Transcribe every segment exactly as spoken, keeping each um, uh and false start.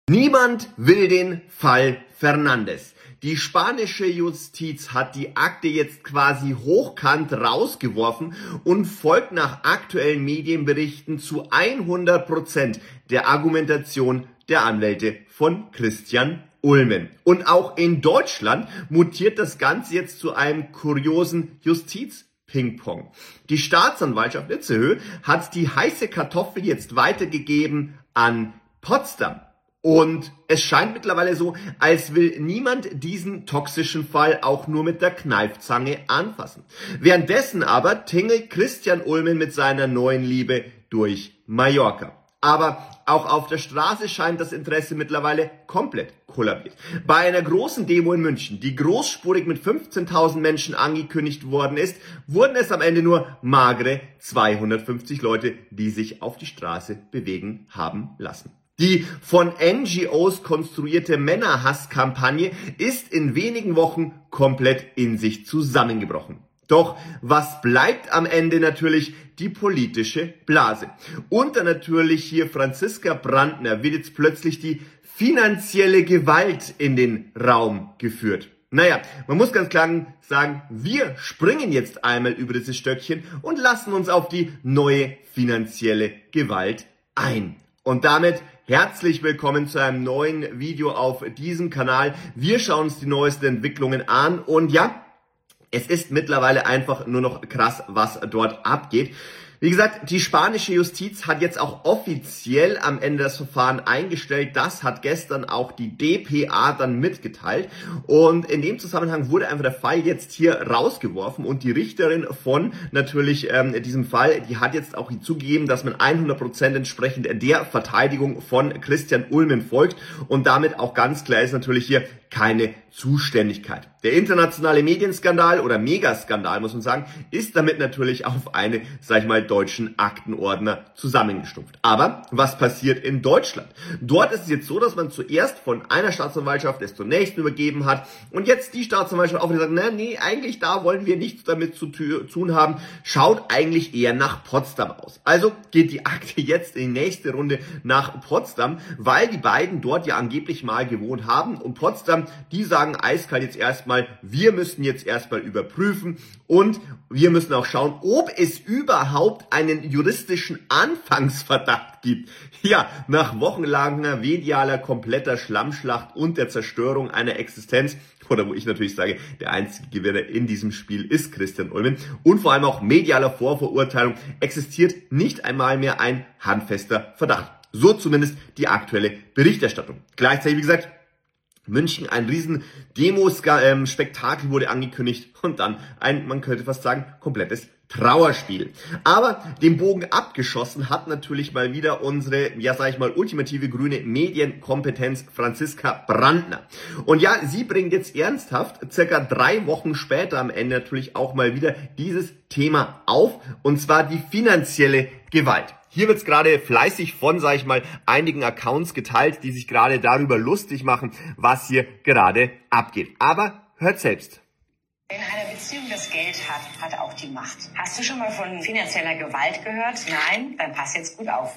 Niemand will den Fall Fernandes. Die spanische Justiz hat die Akte jetzt quasi hochkant rausgeworfen und folgt nach aktuellen Medienberichten zu hundert Prozent der Argumentation der Anwälte von Christian Ulmen. Und auch in Deutschland mutiert das Ganze jetzt zu einem kuriosen Justiz-Ping-Pong. Die Staatsanwaltschaft Itzehoe hat die heiße Kartoffel jetzt weitergegeben an Potsdam. Und es scheint mittlerweile so, als will niemand diesen toxischen Fall auch nur mit der Kneifzange anfassen. Währenddessen aber tingelt Christian Ulmen mit seiner neuen Liebe durch Mallorca. Aber auch auf der Straße scheint das Interesse mittlerweile komplett kollabiert. Bei einer großen Demo in München, die großspurig mit fünfzehntausend Menschen angekündigt worden ist, wurden es am Ende nur magere zweihundertfünfzig Leute, die sich auf die Straße bewegen haben lassen. Die von N G Os konstruierte Männerhasskampagne ist in wenigen Wochen komplett in sich zusammengebrochen. Doch was bleibt am Ende natürlich? Die politische Blase. Und dann natürlich hier Franziska Brandner wird jetzt plötzlich die finanzielle Gewalt in den Raum geführt. Naja, man muss ganz klar sagen, wir springen jetzt einmal über dieses Stöckchen und lassen uns auf die neue finanzielle Gewalt ein. Und damit herzlich willkommen zu einem neuen Video auf diesem Kanal. Wir schauen uns die neuesten Entwicklungen an und ja, es ist mittlerweile einfach nur noch krass, was dort abgeht. Wie gesagt, die spanische Justiz hat jetzt auch offiziell am Ende das Verfahren eingestellt. Das hat gestern auch die D P A dann mitgeteilt. Und in dem Zusammenhang wurde einfach der Fall jetzt hier rausgeworfen. Und die Richterin von natürlich ähm, diesem Fall, die hat jetzt auch zugegeben, dass man hundert Prozent entsprechend der Verteidigung von Christian Ulmen folgt. Und damit auch ganz klar ist natürlich hier keine Zuständigkeit. Der internationale Medienskandal oder Megaskandal, muss man sagen, ist damit natürlich auf eine, sag ich mal, deutschen Aktenordner zusammengestumpft. Aber was passiert in Deutschland? Dort ist es jetzt so, dass man zuerst von einer Staatsanwaltschaft es zur nächsten übergeben hat und jetzt die Staatsanwaltschaft auch wieder sagt, na, nee, eigentlich da wollen wir nichts damit zu tun haben, schaut eigentlich eher nach Potsdam aus. Also geht die Akte jetzt in die nächste Runde nach Potsdam, weil die beiden dort ja angeblich mal gewohnt haben und Potsdam, die sagen eiskalt jetzt erstmal, wir müssen jetzt erstmal überprüfen und wir müssen auch schauen, ob es überhaupt einen juristischen Anfangsverdacht gibt. Ja, nach wochenlanger medialer kompletter Schlammschlacht und der Zerstörung einer Existenz, oder wo ich natürlich sage, der einzige Gewinner in diesem Spiel ist Christian Ulmen und vor allem auch medialer Vorverurteilung, existiert nicht einmal mehr ein handfester Verdacht. So zumindest die aktuelle Berichterstattung. Gleichzeitig, wie gesagt, München, ein riesen Demo-Spektakel wurde angekündigt und dann ein, man könnte fast sagen, komplettes Trauerspiel. Aber den Bogen abgeschossen hat natürlich mal wieder unsere, ja sag ich mal, ultimative grüne Medienkompetenz Franziska Brandner. Und ja, sie bringt jetzt ernsthaft circa drei Wochen später am Ende natürlich auch mal wieder dieses Thema auf, und zwar die finanzielle Gewalt. Hier wird es gerade fleißig von, sage ich mal, einigen Accounts geteilt, die sich gerade darüber lustig machen, was hier gerade abgeht. Aber hört selbst. Wenn eine Beziehung das Geld hat, hat auch die Macht. Hast du schon mal von finanzieller Gewalt gehört? Nein? Dann pass jetzt gut auf.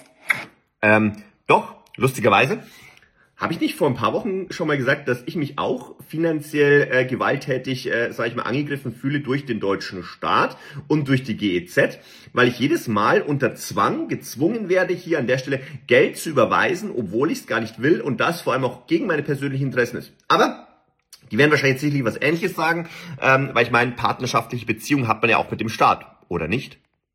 Ähm, doch, lustigerweise. Habe ich nicht vor ein paar Wochen schon mal gesagt, dass ich mich auch finanziell äh, gewalttätig, äh, sage ich mal, angegriffen fühle durch den deutschen Staat und durch die G E Z, weil ich jedes Mal unter Zwang gezwungen werde, hier an der Stelle Geld zu überweisen, obwohl ich es gar nicht will und das vor allem auch gegen meine persönlichen Interessen ist. Aber die werden wahrscheinlich sicherlich was Ähnliches sagen, ähm, weil ich meine, partnerschaftliche Beziehungen hat man ja auch mit dem Staat, oder nicht?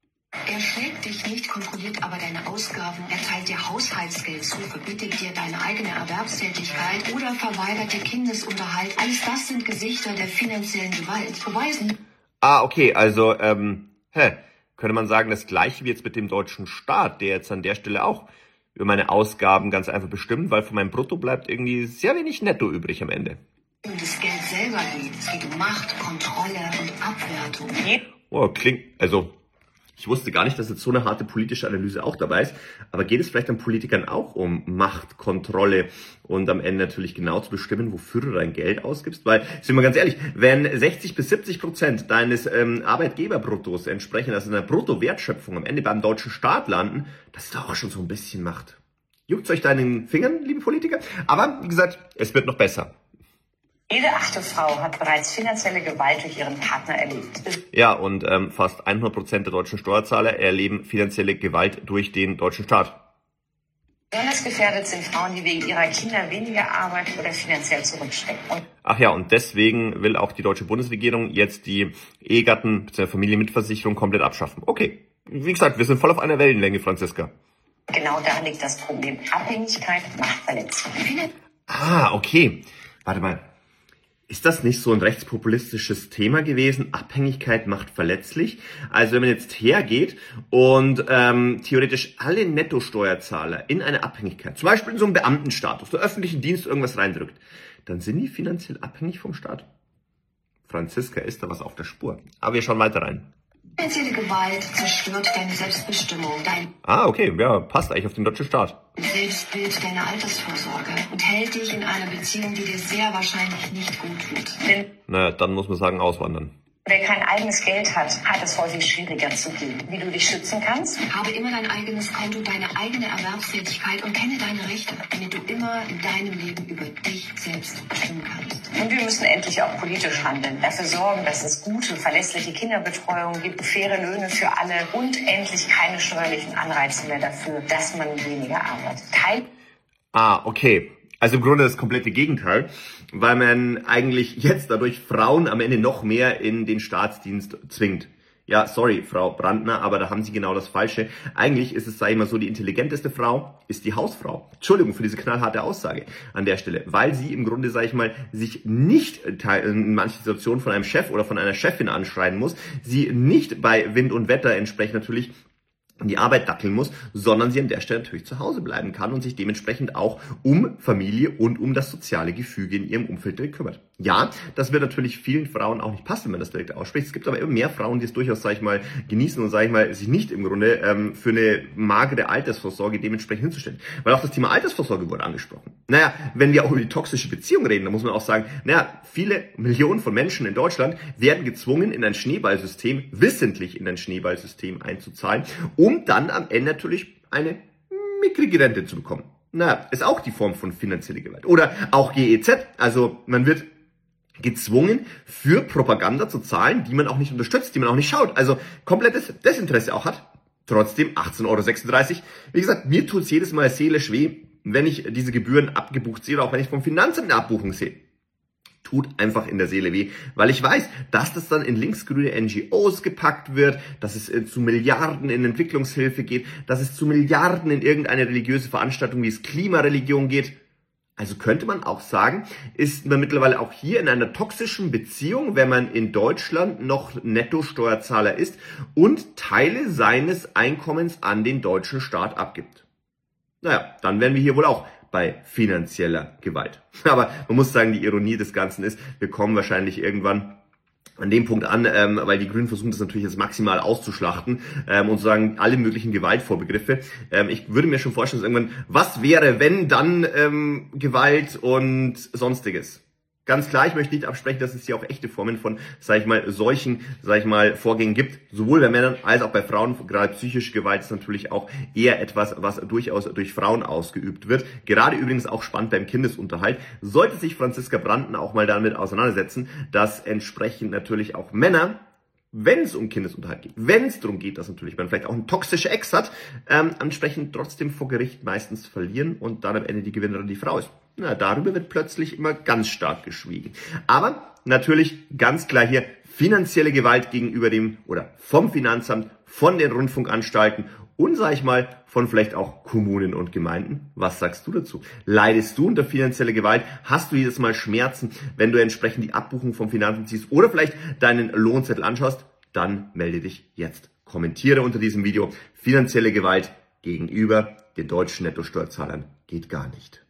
Er schlägt dich nicht, kontrolliert aber deine Ausgaben. Er teilt dir Haushaltsgeld zu, verbietet dir deine eigene Erwerbstätigkeit oder verweigert dir Kindesunterhalt. Alles das sind Gesichter der finanziellen Gewalt. Beweisen. Ah, okay, also, ähm, hä, könnte man sagen, das Gleiche wie jetzt mit dem deutschen Staat, der jetzt an der Stelle auch über meine Ausgaben ganz einfach bestimmt, weil von meinem Brutto bleibt irgendwie sehr wenig Netto übrig am Ende. Um das Geld selber geht. Es geht um Macht, Kontrolle und Abwertung. Oh, klingt, also... Ich wusste gar nicht, dass jetzt so eine harte politische Analyse auch dabei ist. Aber geht es vielleicht an Politikern auch um Macht, Kontrolle und am Ende natürlich genau zu bestimmen, wofür du dein Geld ausgibst? Weil, sind wir ganz ehrlich, wenn sechzig bis siebzig Prozent deines ähm, Arbeitgeberbruttos entsprechend, also in der Bruttowertschöpfung am Ende beim deutschen Staat landen, das ist doch auch schon so ein bisschen Macht. Juckt's euch da in den Fingern, liebe Politiker? Aber, wie gesagt, es wird noch besser. Jede achte Frau hat bereits finanzielle Gewalt durch ihren Partner erlebt. Ja, und ähm, fast hundert Prozent der deutschen Steuerzahler erleben finanzielle Gewalt durch den deutschen Staat. Besonders gefährdet sind Frauen, die wegen ihrer Kinder weniger arbeiten oder finanziell zurückstecken. Und Ach ja, und deswegen will auch die deutsche Bundesregierung jetzt die Ehegatten- bzw. Familienmitversicherung komplett abschaffen. Okay, wie gesagt, wir sind voll auf einer Wellenlänge, Franziska. genau da liegt das Problem. Abhängigkeit macht verletzlich. Ah, okay. Warte mal. Ist das nicht so ein rechtspopulistisches Thema gewesen? Abhängigkeit macht verletzlich. Also wenn man jetzt hergeht und ähm, theoretisch alle Nettosteuerzahler in eine Abhängigkeit, zum Beispiel in so einem Beamtenstatus, so öffentlichen Dienst irgendwas reindrückt, dann sind die finanziell abhängig vom Staat. Franziska, ist da was auf der Spur. Aber wir schauen weiter rein. Finanzielle Gewalt zerstört deine Selbstbestimmung, dein Ah, okay, ja, passt eigentlich auf den deutschen Staat. Selbstbild, deine Altersvorsorge und hält dich in einer Beziehung, die dir sehr wahrscheinlich nicht gut tut. Denn Na, dann muss man sagen, auswandern. wer kein eigenes Geld hat, hat es häufig schwieriger zu gehen. Wie du dich schützen kannst? Habe immer dein eigenes Konto, deine eigene Erwerbstätigkeit und kenne deine Rechte, damit du immer in deinem Leben über dich selbst bestimmen kannst. Und wir müssen endlich auch politisch handeln. Dafür sorgen, dass es gute, verlässliche Kinderbetreuung gibt, faire Löhne für alle und endlich keine steuerlichen Anreize mehr dafür, dass man weniger arbeitet. Kein Ah, okay. Also im Grunde das komplette Gegenteil, weil man eigentlich jetzt dadurch Frauen am Ende noch mehr in den Staatsdienst zwingt. Ja, sorry, Frau Brandner, aber da haben Sie genau das Falsche. Eigentlich ist es, sag ich mal so, die intelligenteste Frau ist die Hausfrau. Entschuldigung für diese knallharte Aussage an der Stelle, weil sie im Grunde, sag ich mal, sich nicht in manchen Situationen von einem Chef oder von einer Chefin anschreien muss, sie nicht bei Wind und Wetter entsprechend natürlich die Arbeit dackeln muss, sondern sie an der Stelle natürlich zu Hause bleiben kann und sich dementsprechend auch um Familie und um das soziale Gefüge in ihrem Umfeld direkt kümmert. Ja, das wird natürlich vielen Frauen auch nicht passen, wenn man das direkt ausspricht. Es gibt aber immer mehr Frauen, die es durchaus, sag ich mal, genießen und, sag ich mal, sich nicht im Grunde ähm, für eine magere Altersvorsorge dementsprechend hinzustellen. Weil auch das Thema Altersvorsorge wurde angesprochen. Naja, wenn wir auch über die toxische Beziehung reden, dann muss man auch sagen, naja, viele Millionen von Menschen in Deutschland werden gezwungen, in ein Schneeballsystem, wissentlich in ein Schneeballsystem einzuzahlen, um dann am Ende natürlich eine mickrige Rente zu bekommen. Na, ist auch die Form von finanzieller Gewalt. Oder auch G E Z, also man wird gezwungen, für Propaganda zu zahlen, die man auch nicht unterstützt, die man auch nicht schaut. Also komplettes Desinteresse auch hat. Trotzdem achtzehn Euro sechsunddreißig. Wie gesagt, mir tut's jedes Mal seelisch weh, wenn ich diese Gebühren abgebucht sehe oder auch wenn ich vom Finanzamt eine Abbuchung sehe. Tut einfach in der Seele weh, weil ich weiß, dass das dann in linksgrüne N G Os gepackt wird, dass es zu Milliarden in Entwicklungshilfe geht, dass es zu Milliarden in irgendeine religiöse Veranstaltung wie es Klimareligion geht. Also könnte man auch sagen, ist man mittlerweile auch hier in einer toxischen Beziehung, wenn man in Deutschland noch Nettosteuerzahler ist und Teile seines Einkommens an den deutschen Staat abgibt. Naja, dann wären wir hier wohl auch bei finanzieller Gewalt. Aber man muss sagen, die Ironie des Ganzen ist, wir kommen wahrscheinlich irgendwann an dem Punkt an, ähm, weil die Grünen versuchen das natürlich jetzt maximal auszuschlachten ähm, und sagen alle möglichen Gewaltvorbegriffe. Ähm, ich würde mir schon vorstellen, dass irgendwann, was wäre, wenn dann ähm, Gewalt und Sonstiges? Ganz klar, ich möchte nicht absprechen, dass es hier auch echte Formen von, sag ich mal, solchen, sag ich mal, Vorgängen gibt. Sowohl bei Männern als auch bei Frauen. Gerade psychische Gewalt ist natürlich auch eher etwas, was durchaus durch Frauen ausgeübt wird. Gerade übrigens auch spannend beim Kindesunterhalt. Sollte sich Franziska Brandner auch mal damit auseinandersetzen, dass entsprechend natürlich auch Männer, wenn es um Kindesunterhalt geht, wenn es darum geht, dass natürlich man vielleicht auch eine toxische Ex hat, ähm, entsprechend trotzdem vor Gericht meistens verlieren und dann am Ende die Gewinnerin die Frau ist. Na, darüber wird plötzlich immer ganz stark geschwiegen. Aber natürlich ganz klar hier finanzielle Gewalt gegenüber dem oder vom Finanzamt, von den Rundfunkanstalten und, sag ich mal, von vielleicht auch Kommunen und Gemeinden. Was sagst du dazu? Leidest du unter finanzieller Gewalt? Hast du jedes Mal Schmerzen, wenn du entsprechend die Abbuchung vom Finanzamt ziehst oder vielleicht deinen Lohnzettel anschaust? Dann melde dich jetzt. Kommentiere unter diesem Video. Finanzielle Gewalt gegenüber den deutschen Nettosteuerzahlern geht gar nicht.